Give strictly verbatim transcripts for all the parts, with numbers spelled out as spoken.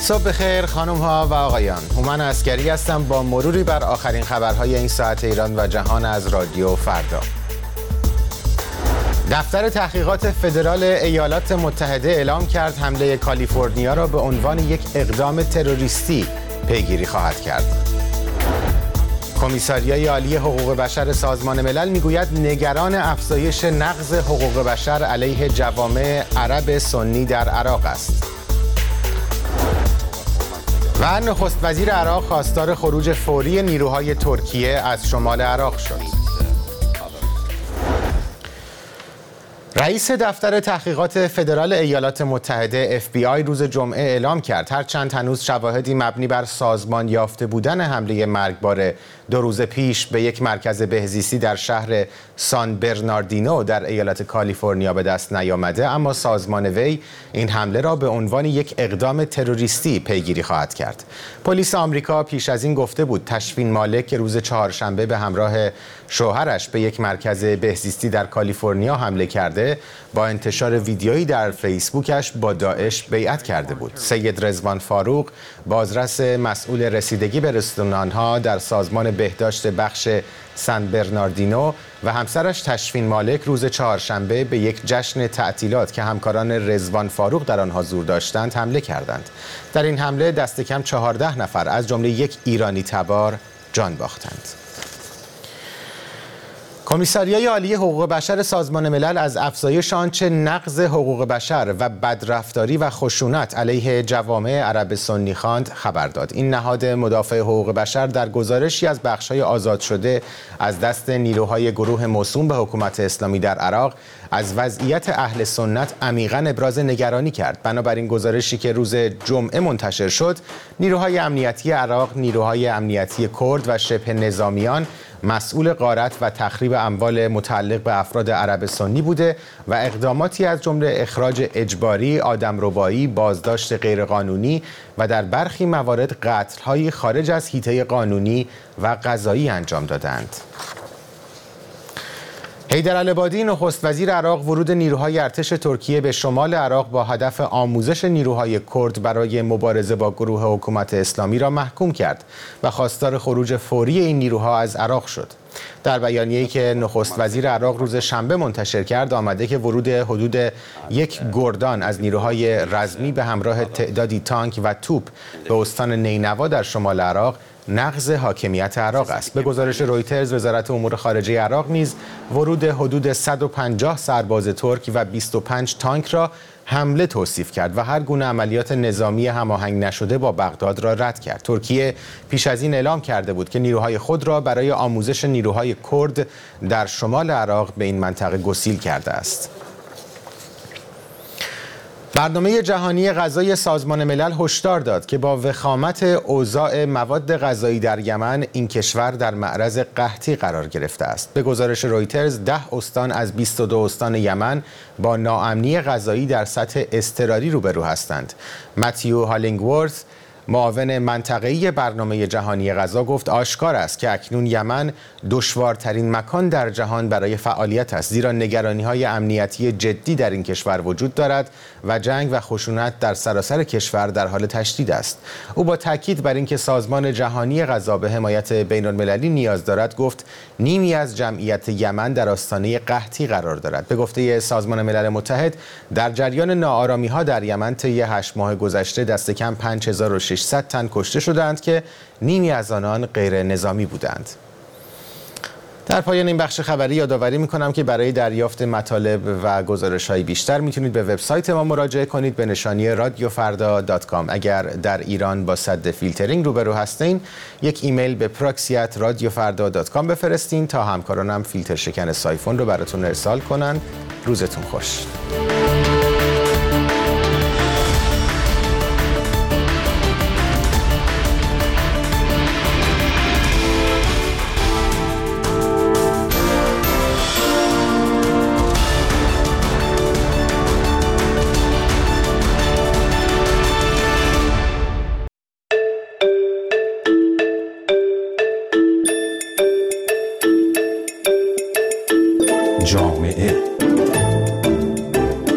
صبح بخیر خانم ها و آقایان. هومن عسگری هستم با مروری بر آخرین خبرهای این ساعت ایران و جهان از رادیو فردا. دفتر تحقیقات فدرال ایالات متحده اعلام کرد حمله کالیفرنیا را به عنوان یک اقدام تروریستی پیگیری خواهد کرد. کمیساریای عالی حقوق بشر سازمان ملل میگوید نگران افزایش نقض حقوق بشر علیه جوامع عرب سنی در عراق است. و نخست وزیر عراق خواستار خروج فوری نیروهای ترکیه از شمال عراق شد. رئیس دفتر تحقیقات فدرال ایالات متحده اف بی آی روز جمعه اعلام کرد هرچند هنوز شواهدی مبنی بر سازمان یافته بودن حمله مرگبار دو روز پیش به یک مرکز بهزیستی در شهر سان برناردینو در ایالت کالیفرنیا به دست نیامده، اما سازمان وی این حمله را به عنوان یک اقدام تروریستی پیگیری خواهد کرد. پلیس آمریکا پیش از این گفته بود تشفین مالک که روز چهارشنبه به همراه شوهرش به یک مرکز بهزیستی در کالیفرنیا حمله کرده با انتشار ویدیویی در فیسبوکش با داعش بیعت کرده بود. سید رضوان فاروق، بازرس مسئول رسیدگی به رستوران‌ها در سازمان بهداشت بخش سان برناردینو و همسرش تشفین مالک روز چهارشنبه به یک جشن تعطیلات که همکاران رضوان فاروق در آنها حضور داشتند حمله کردند. در این حمله دست کم چهارده نفر از جمله یک ایرانی تبار جان باختند. کمیساریای عالی حقوق بشر سازمان ملل از افزایش آنچه نقض حقوق بشر و بدرفتاری و خشونت علیه جوامع عرب سنی خواند خبر داد. این نهاد مدافع حقوق بشر در گزارشی از بخش‌های آزاد شده از دست نیروهای گروه موسوم به حکومت اسلامی در عراق از وضعیت اهل سنت عمیقاً ابراز نگرانی کرد. بنابراین گزارشی که روز جمعه منتشر شد، نیروهای امنیتی عراق، نیروهای امنیتی کرد و شبه نظامیان مسئول غارت و تخریب اموال متعلق به افراد عرب سنی بوده و اقداماتی از جمله اخراج اجباری، آدمربایی، بازداشت غیرقانونی و در برخی موارد قتل‌های خارج از حیطه قانونی و قضایی انجام دادند. حیدر العبادی نخست وزیر عراق ورود نیروهای ارتش ترکیه به شمال عراق با هدف آموزش نیروهای کرد برای مبارزه با گروه حکومت اسلامی را محکوم کرد و خواستار خروج فوری این نیروها از عراق شد. در بیانیه‌ای که نخست وزیر عراق روز شنبه منتشر کرد آمده که ورود حدود یک گردان از نیروهای رزمی به همراه تعدادی تانک و توپ به استان نینوا در شمال عراق نقض حاکمیت عراق است. به گزارش رویترز، وزارت امور خارجه عراق نیز ورود حدود صد و پنجاه سرباز ترک و بیست و پنج تانک را حمله توصیف کرد و هر گونه عملیات نظامی هماهنگ نشده با بغداد را رد کرد. ترکیه پیش از این اعلام کرده بود که نیروهای خود را برای آموزش نیروهای کرد در شمال عراق به این منطقه گسیل کرده است. برنامه جهانی غذایی سازمان ملل هشدار داد که با وخامت اوضاع مواد غذایی در یمن این کشور در معرض قحطی قرار گرفته است. به گزارش رویترز ده استان از بیست و دو استان یمن با ناامنی غذایی در سطح اضطراری روبرو هستند. متیو هالینگورث، معاون منطقه‌ای برنامه جهانی غذا، گفت آشکار است که اکنون یمن دشوارترین مکان در جهان برای فعالیت است، زیرا نگرانی‌های امنیتی جدی در این کشور وجود دارد و جنگ و خشونت در سراسر کشور در حال تشدید است. او با تاکید بر اینکه سازمان جهانی غذا به حمایت بین‌المللی نیاز دارد گفت نیمی از جمعیت یمن در آستانه قحطی قرار دارد. به گفته سازمان ملل متحد در جریان ناآرامی‌ها در یمن طی هشت ماه گذشته دست کم پنج هزار و ششصد تن کشته شدند که نیمی از آنان غیر نظامی بودند. در پایان این بخش خبری یادآوری می‌کنم که برای دریافت مطالب و گزارش‌های بیشتر میتونید به وبسایت ما مراجعه کنید به نشانی رادیو فردا دات کام. اگر در ایران با سد فیلترینگ روبرو هستین یک ایمیل به پراکسی ات رادیو فردا دات کام بفرستین تا همکارانم فیلتر شکن سایفون رو براتون ارسال کنن. روزتون خوش. جامعه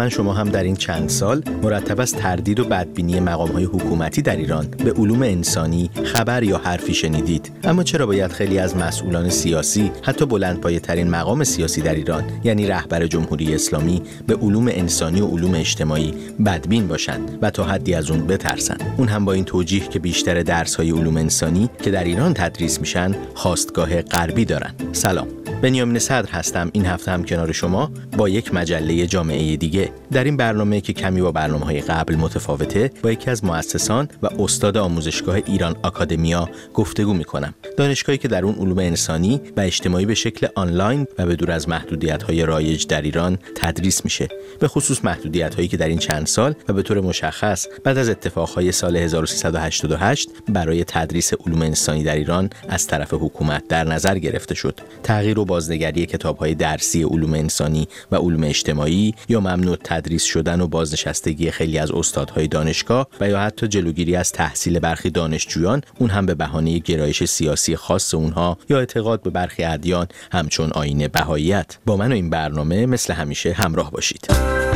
حتما شما هم در این چند سال مرتب از تردید و بدبینی مقام‌های حکومتی در ایران به علوم انسانی خبر یا حرفی شنیدید. اما چرا باید خیلی از مسئولان سیاسی، حتی بلندپایه‌ترین مقام سیاسی در ایران، یعنی رهبر جمهوری اسلامی، به علوم انسانی و علوم اجتماعی بدبین باشند و تا حدی از اون بترسن؟ اون هم با این توجیه که بیشتر درس‌های علوم انسانی که در ایران تدریس میشن خواستگاه غربی دارن. سلام، بنیامین صدر هستم. این هفته هم کنار شما با یک مجله جامعه دیگه. در این برنامه که کمی با برنامه‌های قبل متفاوته، با یکی از مؤسسان و استاد آموزشگاه ایران آکادمیا گفتگو می‌کنم. دانشگاهی که در اون علوم انسانی و اجتماعی به شکل آنلاین و به دور از محدودیت‌های رایج در ایران تدریس میشه. به خصوص محدودیت‌هایی که در این چند سال و به طور مشخص بعد از اتفاقهای سال هزار و سیصد و هشتاد و هشت برای تدریس علوم انسانی در ایران از طرف حکومت در نظر گرفته شد. تغییر و بازنگری کتاب‌های درسی علوم انسانی و علوم اجتماعی، یا ممنوع تدریس شدن و بازنشستگی خیلی از استادهای دانشگاه و یا حتی جلوگیری از تحصیل برخی دانشجویان، اون هم به بهانه گرایش سیاسی خاص اونها یا اعتقاد به برخی ادیان همچون آیین بهاییت. با من و این برنامه مثل همیشه همراه باشید.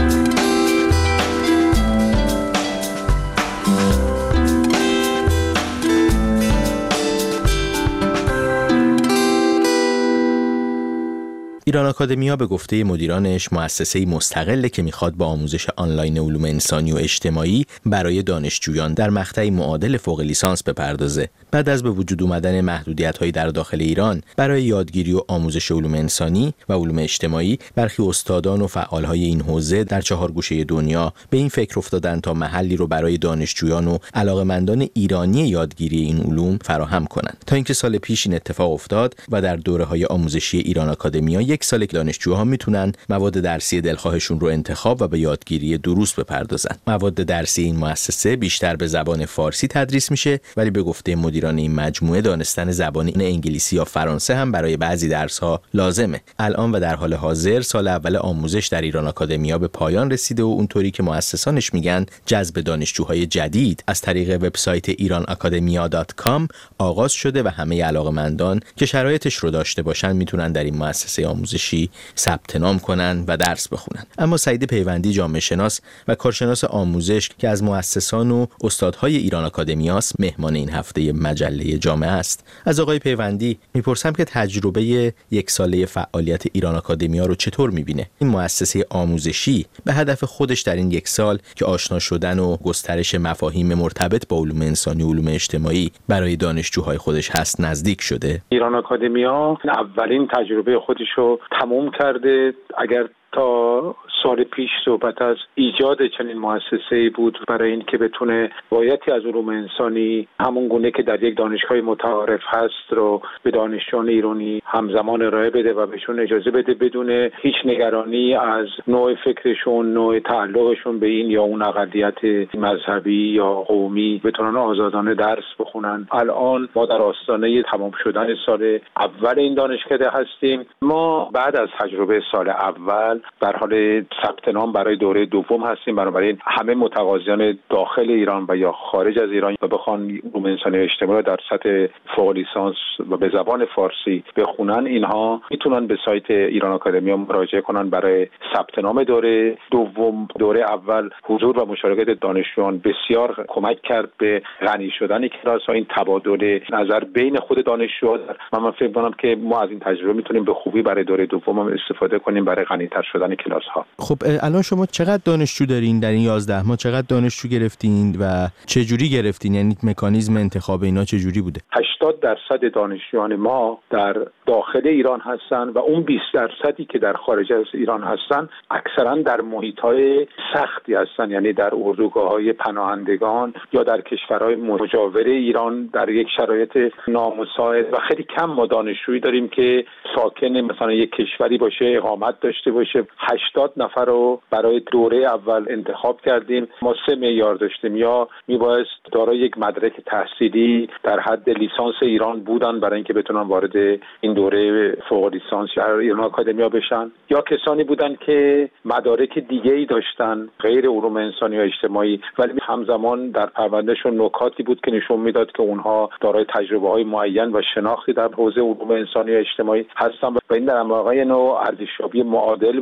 ایران آکادمیا به گفته مدیرانش مؤسسه‌ای مستقله که میخواد با آموزش آنلاین علوم انسانی و اجتماعی برای دانشجویان در مقطعی معادل فوق لیسانس بپردازه. بعد از به وجود اومدن محدودیت‌های در داخل ایران برای یادگیری و آموزش علوم انسانی و علوم اجتماعی، برخی استادان و فعالهای این حوزه در چهار گوشه دنیا به این فکر افتادن تا محلی رو برای دانشجویان و علاقه‌مندان ایرانی یادگیری این علوم فراهم کنند. تا اینکه سال پیش این اتفاق افتاد و در دوره‌های آموزشی ایران آکادمیا یک سال که دانشجوها میتونن مواد درسی دلخواهشون رو انتخاب و به یادگیری دروس بپردازن. مواد درسی این مؤسسه بیشتر به زبان فارسی تدریس میشه، ولی به گفته مدیران این مجموعه دانستن زبان انگلیسی یا فرانسه هم برای بعضی درس‌ها لازمه. الان و در حال حاضر سال اول آموزش در ایران آکادمیا به پایان رسیده و اونطوری که مؤسسانش میگن جذب دانشجوهای جدید از طریق وبسایت ایران آکادمیا دات کام آغاز شده و همه علاقه‌مندان که شرایطش رو داشته باشن میتونن در این مؤسسه آموزشی ثبت نام کنن و درس بخونن. اما سعید پیوندی، جامعه شناس و کارشناس آموزش که از مؤسسان و استادهای ایران آکادمیاست، مهمان این هفته مجله جامعه است. از آقای پیوندی میپرسم که تجربه یک ساله فعالیت ایران آکادمیا رو چطور میبینه؟ این مؤسسه آموزشی به هدف خودش در این یک سال که آشنا شدن و گسترش مفاهیم مرتبط با علوم انسانی و علوم اجتماعی برای دانشجوهای خودش هست نزدیک شده؟ ایران آکادمیا اولین تجربه خودش رو تموم کرده. اگر تا سال پیش صحبت از ایجاد چنین مؤسسه‌ای بود برای این که بتونه روایتی از علوم انسانی همون گونه که در یک دانشگاه متعارف هست رو به دانشجویان ایرانی همزمان ارائه بده و بهشون اجازه بده بدون هیچ نگرانی از نوع فکرشون، نوع تعلقشون به این یا اون اقلیت مذهبی یا قومی بتونن آزادانه درس بخونن. الان ما در آستانه تمام شدن سال اول این دانشکده هستیم. ما بعد از تجربه سال اول در حال ثبت نام برای دوره دوم هستیم. بنابراین همه متقاضیان داخل ایران و یا خارج از ایران و بخوان علوم انسانی اجتماعی در سطح فوق لیسانس و به زبان فارسی بخونن، اینها میتونن به سایت ایران آکادمیا مراجعه کنن برای ثبت نام دوره دوم. دوره اول حضور و مشارکت دانشجویان بسیار کمک کرد به غنی شدن کلاس‌ها. این تبادل نظر بین خود دانشجوها، من فکر می‌کنم که ما از این تجربه میتونیم به خوبی برای دوره دوم هم استفاده کنیم برای غنی‌تر شدن کلاس‌ها. خب الان شما چقدر دانشجو دارین در این یازده ماه؟ چقدر دانشجو گرفتین و چه جوری گرفتین؟ یعنی مکانیزم انتخاب اینا چه جوری بوده؟ هشتاد درصد دانشجویان ما در داخل ایران هستن و اون بیست درصدی که در خارج از ایران هستن اکثرا در محیط‌های سختی هستن، یعنی در اردوگاه‌های پناهندگان یا در کشورهای مجاور ایران در یک شرایط نامساعد و خیلی کم ما دانشجویی داریم که ساکن مثلا یک کشوری باشه، اقامت داشته باشه. هشتاد نفر رو برای دوره اول انتخاب کردیم. ما سه معیار داشتیم: یا میبایست دارای یک مدرک تحصیلی در حد لیسانس ایران بودن برای اینکه بتونن وارد این دوره فوق لیسانس یا ایران آکادمیا بشن، یا کسانی بودن که مدارک دیگه‌ای داشتن غیر علوم انسانی و اجتماعی ولی همزمان در پروندهشون نکاتی بود که نشون میداد که اونها دارای تجربه‌های معین و شناختی در حوزه علوم انسانی و اجتماعی هستن و این در واقع نوع ارزشیابی معادل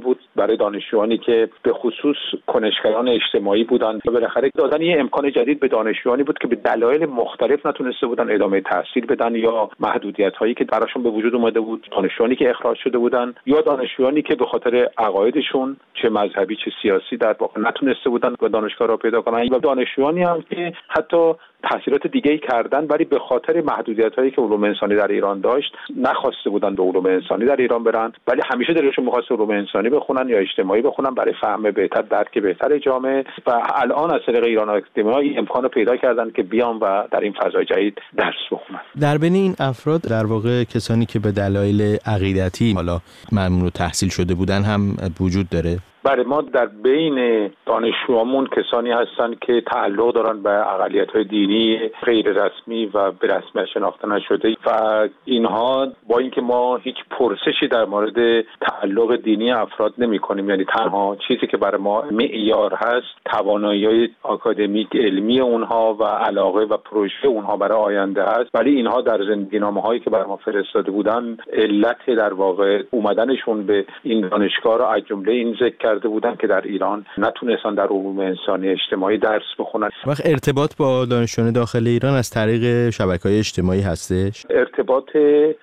بود برای دانشجویانی که به خصوص کنشگران اجتماعی بودند و بالاخره دادن یه امکان جدید به دانشجویانی بود که به دلایل مختلف نتونسته بودن ادامه تحصیل بدن یا محدودیت‌هایی که براشون به وجود اومده بود، دانشجویانی که اخراج شده بودن یا دانشجویانی که به خاطر عقایدشون چه مذهبی چه سیاسی در واقع نتونسته بودن به دانشگاه را پیدا کنن و دانشجویانی هم که حتی تحصیلات دیگه‌ای کردن ولی به خاطر محدودیت‌هایی که علوم انسانی در ایران داشت نخواسته بودن به علوم انسانی در ایران برن، ولی همیشه دلشون می‌خواست علوم انسانی بخونن یا اجتماعی بخونن برای فهم بهتر، درک بهتر جامعه و الان از طریق ایران آکادمی امکان رو پیدا کردن که بیان و در این فضای جدید درس بخونن. در بین این افراد در واقع کسانی که به دلایل عقیدتی حالا ممنوع تحصیل شده بودن هم وجود داره؟ برای ما در بین دانشجوامون کسانی هستن که تعلق دارن به اقلیت‌های دینی غیر رسمی و به رسمیت شناخته نشده و اینها با اینکه ما هیچ پرسشی در مورد تعلق دینی افراد نمی‌کنیم، یعنی تنها چیزی که برای ما معیار هست توانایی‌های آکادمیک علمی اونها و علاقه و پروژه اونها برای آینده هست، ولی اینها در زندگینامه‌هایی که برای ما فرستاده بودن علت در واقع اومدنشون به این دانشگاه را از جمله این ذکر بودن که در ایران نتونستن در علوم انسانی اجتماعی درس بخونن. وقت ارتباط با دانشجویان داخل ایران از طریق شبکه‌های اجتماعی هستش؟ ارتباط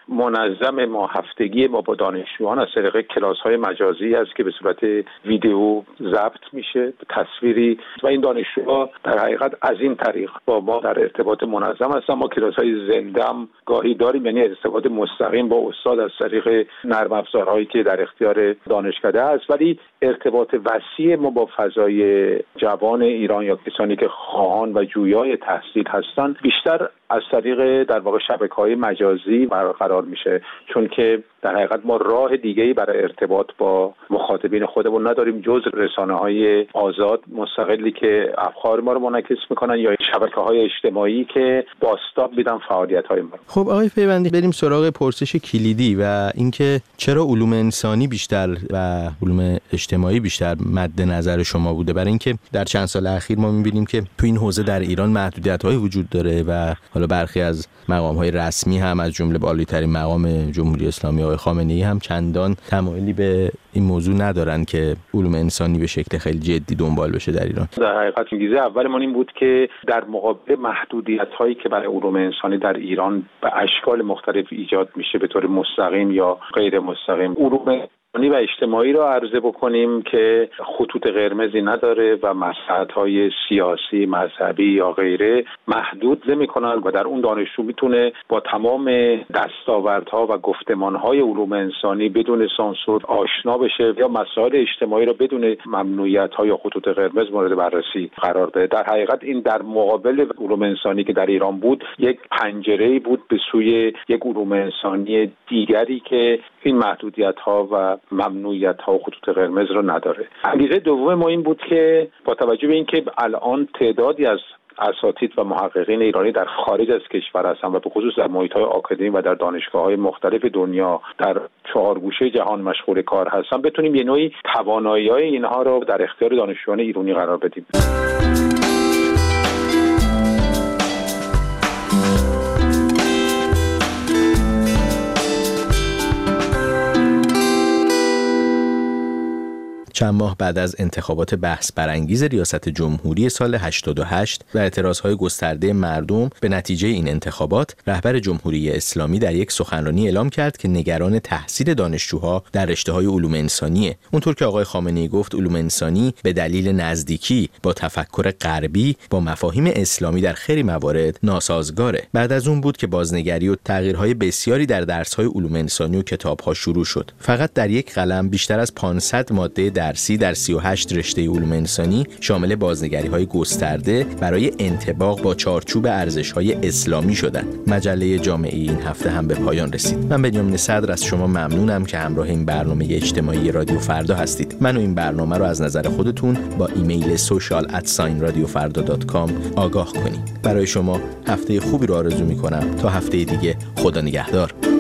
منظم ما هفتگی ما با دانشجویان از طریق کلاس‌های مجازی است که به صورت ویدیو ضبط میشه، تصویری و این دانشجوها در حقیقت از این طریق با ما در ارتباط منظم هستن. ما کلاس‌های زنده هم گاهی داریم، یعنی ارتباط مستقیم با استاد از طریق نرم افزارهایی که در اختیار دانشکده است، ولی ارتباط وسیع ما با فضای جوان ایران یا کسانی که خواهان و جویای تحصیل هستند بیشتر از طریق در واقع شبکه‌های مجازی برقرار میشه، چون که در حقیقت ما راه دیگه‌ای برای ارتباط با مخاطبین خودمون نداریم جز رسانه‌های آزاد مستقلی که افکار ما رو منعکس میکنن یا شبکه‌های اجتماعی که بازتاب میدن فعالیت‌های ما. خب آقای پیوندی، بریم سراغ پرسش کلیدی و اینکه چرا علوم انسانی بیشتر و علوم اجتماعی بیشتر مد نظر شما بوده؟ برای اینکه در چند سال اخیر ما می‌بینیم که تو این حوزه در ایران محدودیت‌های وجود داره و حالا برخی از مقام‌های رسمی هم از جمله بالاترین مقام جمهوری اسلامی آقای خامنه‌ای هم چندان تمایلی به این موضوع ندارن که علوم انسانی به شکل خیلی جدی دنبال بشه در ایران. در حقیقت انگیزه اولمون این بود که در مقابل محدودیت‌هایی که برای علوم انسانی در ایران به اشکال مختلف ایجاد میشه به طور مستقیم یا غیر مستقیم، علوم و اجتماعی را عرضه بکنیم که خطوط قرمزی نداره و مسائل سیاسی، مذهبی یا غیره محدود نمی‌کنن و در اون دانشجو میتونه با تمام دستاوردها و گفتمان‌های علوم انسانی بدون سانسور آشنا بشه یا مسائل اجتماعی را بدون ممنوعیت‌ها یا خطوط قرمز مورد بررسی قرار بده. در حقیقت این در مقابل علوم انسانی که در ایران بود یک پنجره‌ای بود به سوی یک علوم انسانی دیگری که این محدودیت‌ها و ممنوعیت‌ها و خطوط قرمز رو نداره. انگیزه دوم ما این بود که با توجه به اینکه الان تعدادی از اساتید و محققین ایرانی در خارج از کشور هستن و به خصوص در محیط‌های آکادمی و در دانشگاه‌های مختلف دنیا در چهار گوشه جهان مشغول کار هستن، بتونیم یه نوعی توانایی‌های اینها رو در اختیار دانشجویان ایرانی قرار بدیم. چند ماه بعد از انتخابات بحث برانگیز ریاست جمهوری سال هشتاد و هشت و اعتراضهای گسترده مردم به نتیجه این انتخابات، رهبر جمهوری اسلامی در یک سخنرانی اعلام کرد که نگران تحصیل دانشجوها در رشته‌های علوم انسانیه. اونطور که آقای خامنه‌ای گفت، علوم انسانی به دلیل نزدیکی با تفکر غربی با مفاهیم اسلامی در خیلی موارد ناسازگاره. بعد از اون بود که بازنگری و تغییرهای بسیاری در درس‌های علوم انسانی و کتاب‌ها شروع شد. فقط در یک قلم بیشتر از پانصد ماده درسی در سی و هشت رشته علوم انسانی شامل بازنگری‌های گسترده برای انطباق با چارچوب ارزش‌های اسلامی شدند. مجله جامعه این هفته هم به پایان رسید. من بنیامین صدر از شما ممنونم که همراه این برنامه اجتماعی رادیو فردا هستید. من و این برنامه رو از نظر خودتون با ایمیل social at رادیو فردا دات کام آگاه کنید. برای شما هفته خوبی رو آرزو می‌کنم. تا هفته دیگه، خدا نگهدار.